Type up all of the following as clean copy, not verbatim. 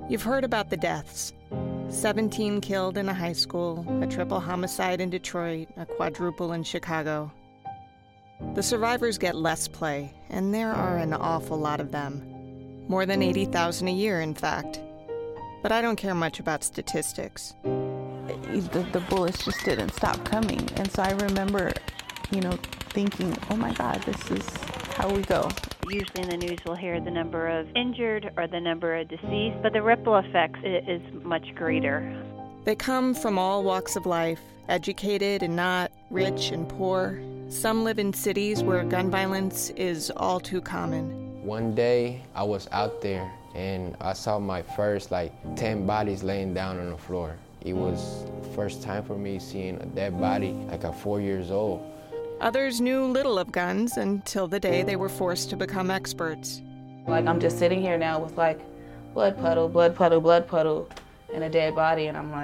You've heard about the deaths. 17 killed in a high school, a triple homicide in Detroit, a quadruple in Chicago. The survivors get less play, and there are an awful lot of them. More than 80,000 a year, in fact. But I don't care much about statistics. The bullets just didn't stop coming. And so I remember, thinking, oh my God, this is how we go. Usually in the news we'll hear the number of injured or the number of deceased, but the ripple effect is much greater. They come from all walks of life, educated and not, rich and poor. Some live in cities where gun violence is all too common. One day I was out there and I saw my first 10 bodies laying down on the floor. It was the first time for me seeing a dead body at 4 years old. Others knew little of guns until the day they were forced to become experts. I'm just sitting here now with blood puddle, and a dead body, and I'm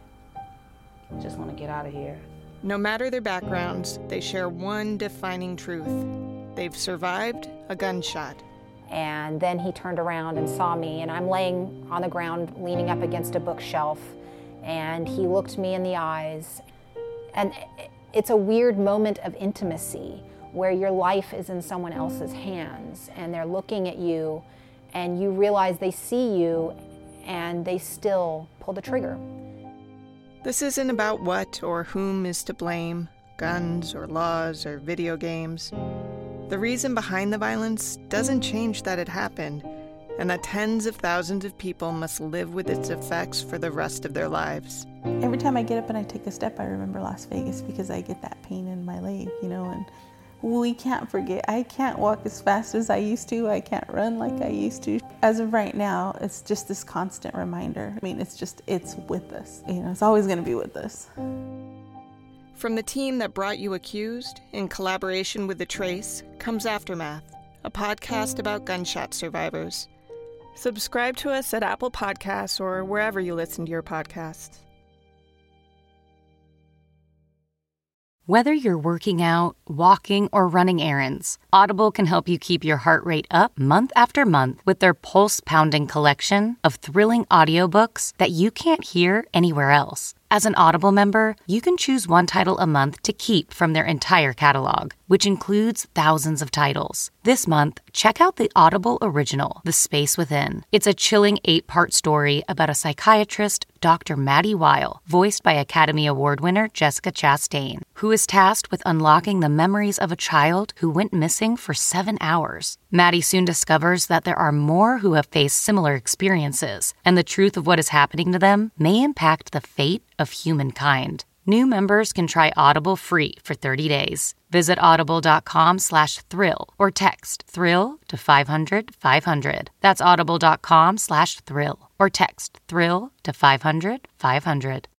just want to get out of here. No matter their backgrounds, they share one defining truth. They've survived a gunshot. And then he turned around and saw me, and I'm laying on the ground leaning up against a bookshelf, and he looked me in the eyes. And it's a weird moment of intimacy where your life is in someone else's hands, and they're looking at you, and you realize they see you, and they still pull the trigger. This isn't about what or whom is to blame, guns or laws or video games. The reason behind the violence doesn't change that it happened, and that tens of thousands of people must live with its effects for the rest of their lives. Every time I get up and I take a step, I remember Las Vegas because I get that pain in my leg, and we can't forget. I can't walk as fast as I used to. I can't run like I used to. As of right now, it's just this constant reminder. It's with us. It's always going to be with us. From the team that brought you Accused, in collaboration with The Trace, comes Aftermath, a podcast about gunshot survivors. Subscribe to us at Apple Podcasts or wherever you listen to your podcasts. Whether you're working out, walking, or running errands, Audible can help you keep your heart rate up month after month with their pulse-pounding collection of thrilling audiobooks that you can't hear anywhere else. As an Audible member, you can choose one title a month to keep from their entire catalog, which includes thousands of titles. This month, check out the Audible original, The Space Within. It's a chilling 8-part story about a psychiatrist, Dr. Maddie Weil, voiced by Academy Award winner Jessica Chastain, who is tasked with unlocking the memories of a child who went missing for 7 hours. Maddie soon discovers that there are more who have faced similar experiences, and the truth of what is happening to them may impact the fate of humankind. New members can try Audible free for 30 days. Visit audible.com/thrill or text thrill to 500-500. That's audible.com/thrill or text thrill to 500-500.